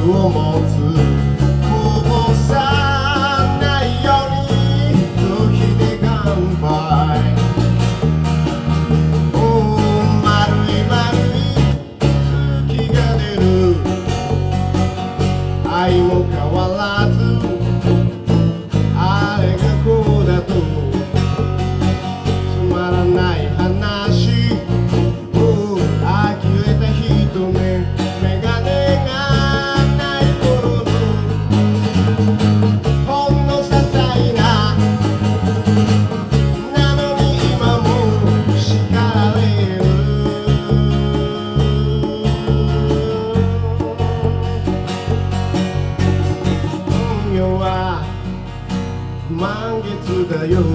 を持つこぼさないように空気で乾杯丸い丸い空気が出る愛も変わらずあれがこうだとつまらない話呆れた人目メガネがない頃のほんの些細ななのに今も叱られる世は満月だよ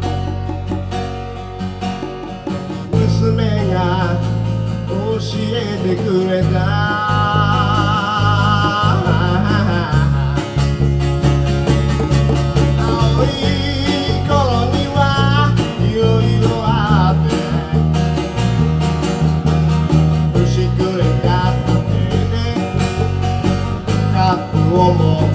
娘が教えてくれた青い頃にはいろいろあって年暮れた手でカップを持って